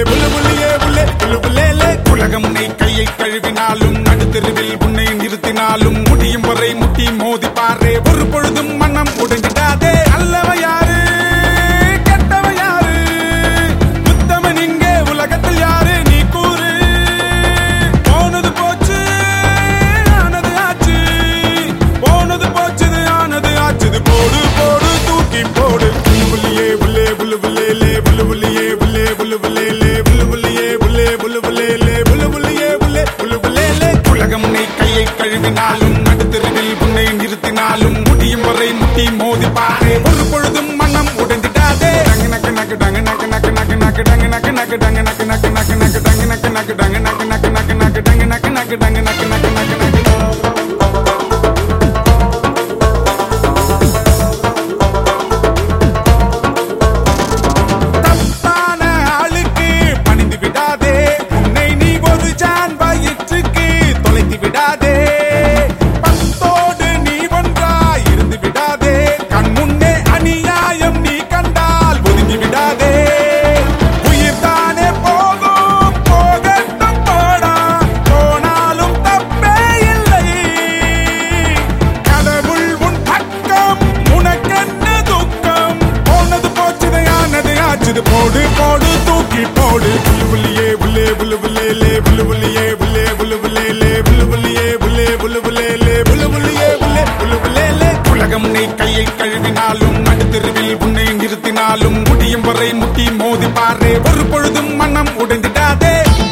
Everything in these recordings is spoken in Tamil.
புல்லு புள்ளியே புல்லே புல்லு புல்லேலே. உலகம் உன்னை கையை கழுவினாலும் நடுத்தெருவில் உன்னை நிறுத்தினாலும் முடியும் வரை முட்டி மோதி பாரு. ஒரு பொழுதும் மனம் உடைஞ்சிடாதே. அல்லவ யாரு கெட்டவ யாரு, உத்தமன் இங்கே உலகத்தில் யாரு நீ கூறு. போனது போச்சு ஆனது ஆச்சு, போனது போச்சுது ஆனது ஆச்சுது. போடு போடு தூக்கி போடு. புல்லு புள்ளியே புல்லே புல்லு புல்லேலே புல்லு புள்ளியே புல்லே புல்லு புல்லேலே புல்லு புள்ளியே புல்லே புல்லு புல்லேலே புல்லு புள்ளியே புல்லே புல்லு புல்லேலே. உலகம் உன்னை கையை கழுவினாலும் நடுத்தெருவில் உன்னை நிறுத்தினாலும் முடியும் வரை முட்டி மோதி பாரு. ஒரு பொழுதும் மனம் உடைந்திடாதே. டங்கு நக்கு நக்கு டங்கு நக்கு நக்கு நக்கு நக்கு டங்கு நக்கு நக்கு டங்கு நக்கு நக்கு நக்கு நக்கு டங்கு நக்கு நக்கு டங்கு நக்கு நக்கு நக்கு நக்கு டங்கு நக்கு நக்கு டங்கு நக்கு நக்கு நக்கு நக்கு. போடு போடு தூக்கி போடு. புல்லு புள்ளியே புல்லே புல்லு புல்லேலே புல்லு புள்ளியே புல்லே புல்லு புல்லேலே புல்லு புள்ளியே புல்லே புல்லு புல்லேலே புல்லு புள்ளியே புல்லே புல்லு புல்லேலே. உலகம் உன்னை கையை கழுவினாலும் நடுத்தெருவில் உன்னை நிறுத்தினாலும் முடியும் வரை முட்டி மோதி பாரு. ஒரு பொழுதும் மனம் உடைந்திடாதே.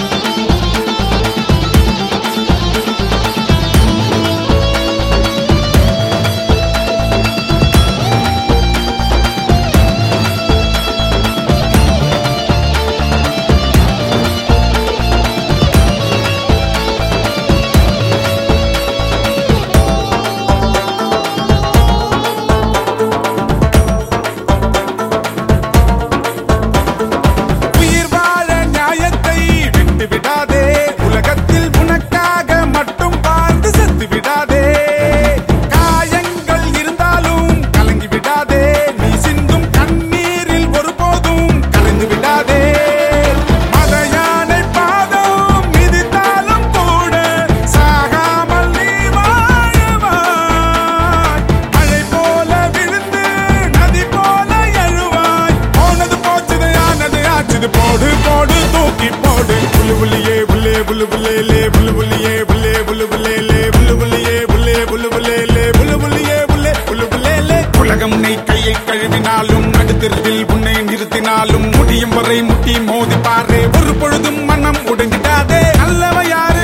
போடு போடு தூக்கி போடு. புல்லு புள்ளியே புல்லே புல்லு புல்லேலே புல்லு புள்ளியே புல்லே புல்லு புல்லேலே புல்லு புள்ளியே புல்லே புல்லு புல்லேலே புல்லு புள்ளியே புல்லே புல்லு புல்லேலே. உலகம் உன்னை கையை கழுவினாலும் நடுத்தெருவில் உன்னை நிறுத்தினாலும் முடியும் வரை முட்டி மோதி பாரு. ஒரு பொழுதும் மனம் உடைந்திடாதே. அல்லவ யாரு